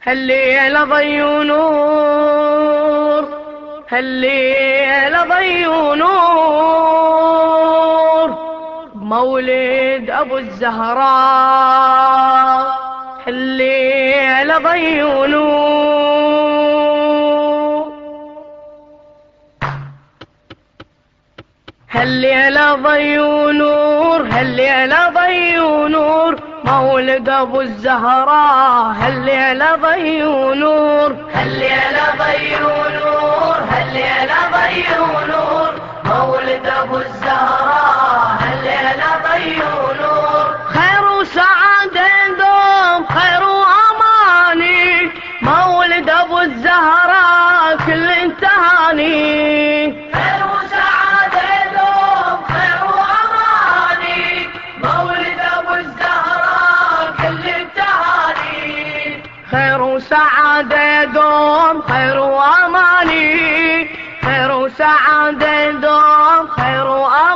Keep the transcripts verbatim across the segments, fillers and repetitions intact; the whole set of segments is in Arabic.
هالليلة ضي نور، هالليلة ضي نور، مولد أبو الزهراء. هالليلة ضي نور، هالليلة ضي نور، هالليلة ضي نور، مولد أبو الزهراء. هالليلة ضي نور، هالليلة ضي نور، هالليلة ضي نور، مولد أبو الزهراء. هالليلة ضي نور، خير وسعادة دوم، خير وأماني، مولد أبو الزهراء كل تهاني. خير وسعادة دوم، خير وأماني، مولد أبو الزهراء كل تهاني. خير وسعادة دوم، خير وأماني، خير وسعادة دوم، خير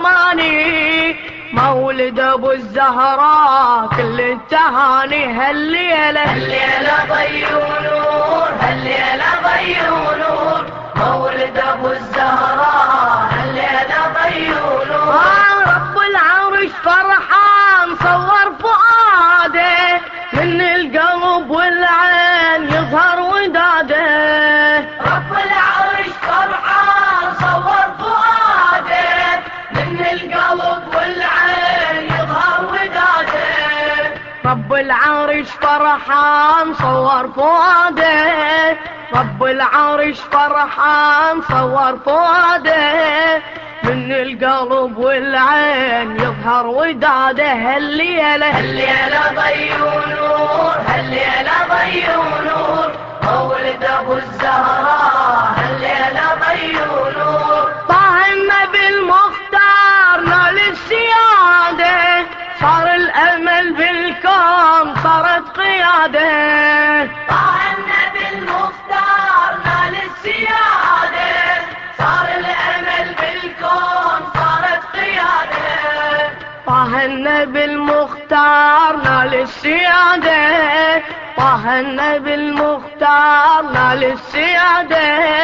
وأماني، مولد أبو الزهراء كل التهاني. هالليلة هالليلة ضي نور، هالليلة ضي نور، مولد أبو الزهراء. هالليلة ضي نور، رب العرش فرحان صور فؤاده، من القلب والعين يظهر وداده. رب العرش فرحان صور فؤاده، من القلب والعين يظهر وداده. رب العرش فرحان صور فؤاده، رب العرش فرحان صور فؤاده، من القلب والعين يظهر وداده. هالليلة هالليلة ضي نور، هالليلة ضي نور، مولد أبو الزهراء. هالليلة ضي نور، طه النبي المختار نال السيادة، صار الأمل بالكون صارت قيادة. طه النبي المختار نال السيادة، صار الأمل بالكون صارت قيادة. طه النبي المختار نال السيادة، طه النبي المختار نال السيادة،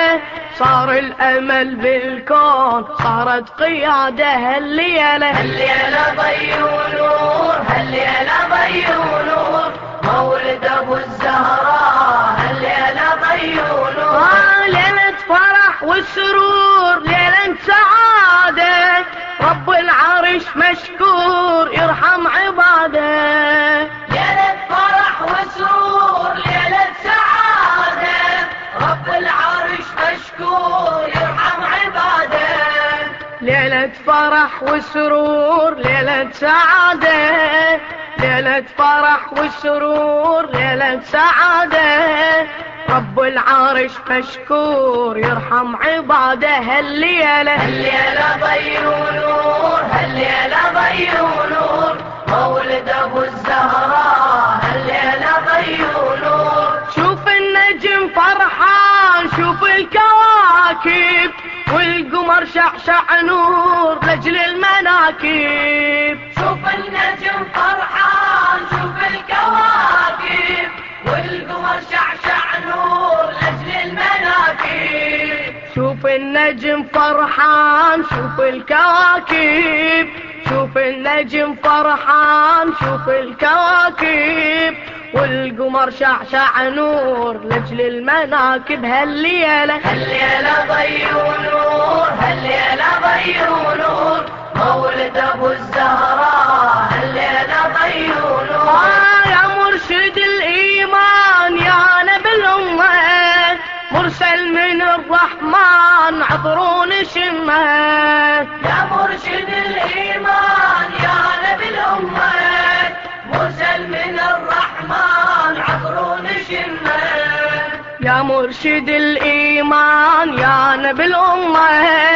صار الأمل بالكون صارت قيادة. هالليلة هالليلة ضي نور، هالليلة ضي نور، مولد أبو الزهراء. هالليلة ضي نور، آه ليلة فرح وسرور، ليلة سعادة، رب العرش مشكور يرحم عباده. ليلة فرح وسرور، ليلة سعادة، رب العرش مشكور يرحم عباده. ليلة فرح وسرور، ليلة سعادة، ليلة فرح وسرور، ليلة سعادة، رب العرش مشكور يرحم عباده. هالليلة هالليلة ضي نور، هالليلة ضي نور، مولد أبو الزهراء. هالليلة ضي نور، شوف النجم فرحان، شوف الكواكب، والقمر شعشع نور لأجل المناكب. شوف النجم فرحان، شوف الكواكب، والقمر شعشع نور لأجل المناكب. شوف النجم فرحان، شوف الكواكب، شوف النجم فرحان، شوف الكواكب، والقمر شعشع نور لأجل المناكب. هالليلة هالليلة ضي نور، هالليلة ضي نور، مولد أبو الزهراء. هالليلة ضي نور، آه يا مرشد الإيمان يا نبي الأمة، مرسل من الرحمن عطرون شمه. يا مرشد الإيمان يا نبي الأمة، مرسل من الرحمن عطرون شمه. يا مرشد الإيمان يا نبي الأمة،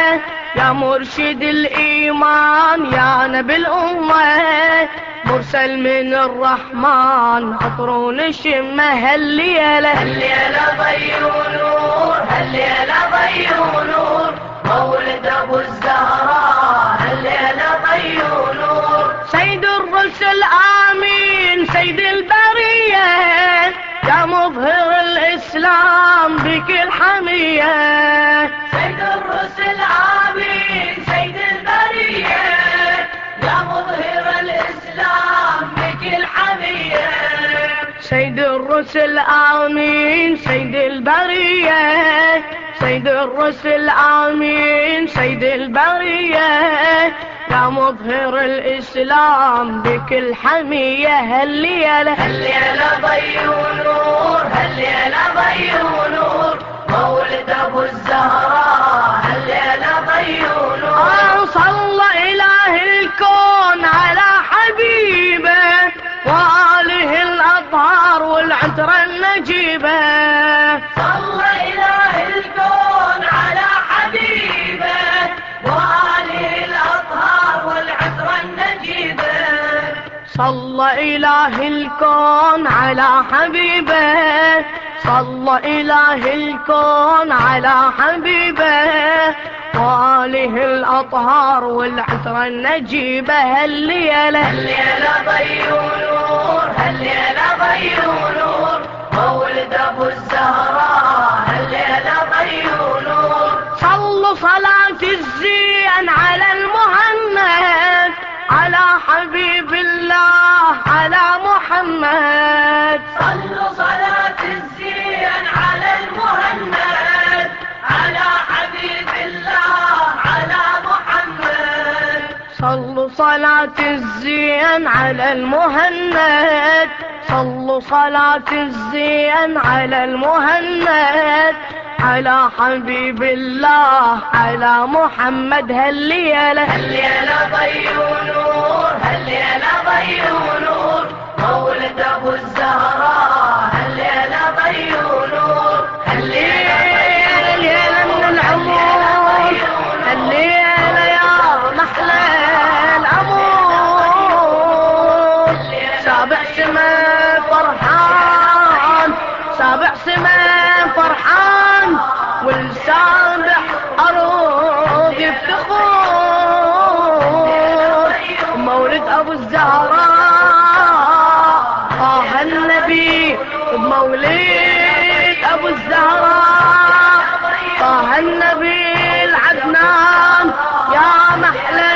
يا مرشد الإيمان يا نبي الأمة، مرسل من الرحمن عطرون شمه. هالليلة هالليلة ضي نور، هالليلة ضي نور، مولد أبو الزهراء. هالليلة ضي نور، سيد الرسل آمين، سيد البرية، يا مظهر الإسلام بكل حمية، سيد الرسل آمين سيد البرية، يا مظهر الإسلام بكل حمية. سيد الرسل آمين سيد البرية، سيد الرسل آمين سيد البرية، يا مظهر الإسلام بكل حمية. هالليلة هالليلة ضي ونور، هالليلة ضي ونور، مولد أبو الزهراء، هالليلة ضي ونور. صلى إله الكون على حبيبه وآله الأطهار والعطر النجيبة، صلى إله الكون على حبيبه وآله الأطهار والعطر النجيبة. صلى إله الكون على حبيبه، صلى إله الكون على حبيبه وآله الأطهار والعطر النجيبة. هالليلة هالليلة ضي ونور، هالليلة ضي ونور، مولد أبو الزهراء، هالليلة ضي ونور. صلوا صلاة الزين على المهند، على حبيب الله على محمد. صلوا صلاة الزين على المهند، على حبيب الله على محمد. صلوا صلاة الزين على المهند، صلوا صلاة الزين على المهند، على حبيب الله على محمد. هالليلة هالليلة ضي ونور، هالليلة ضي ونور، مولد أبو الزهراء، هالليلة ضي ونور. هالليلة ليلة من العمر، هالليلة يا محلى الأمور، سابع سما فرحان، سابع سما فرحان، والسابع أروق يفتخر، مولد أبو الزهراء طه النبي، بمولد أبو الزهراء طه النبي العدنان، يا محلى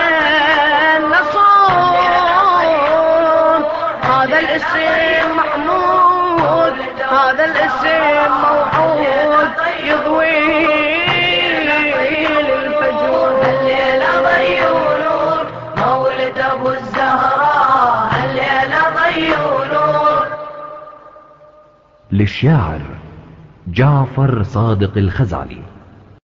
النصور. هذا الاسم محمود، هذا الاسم موعود، يضوي للفجور. هالليلة ضي ونور، مولد أبو الزهراء، هالليلة ضي ونور. للشاعر جعفر صادق الخزعلي.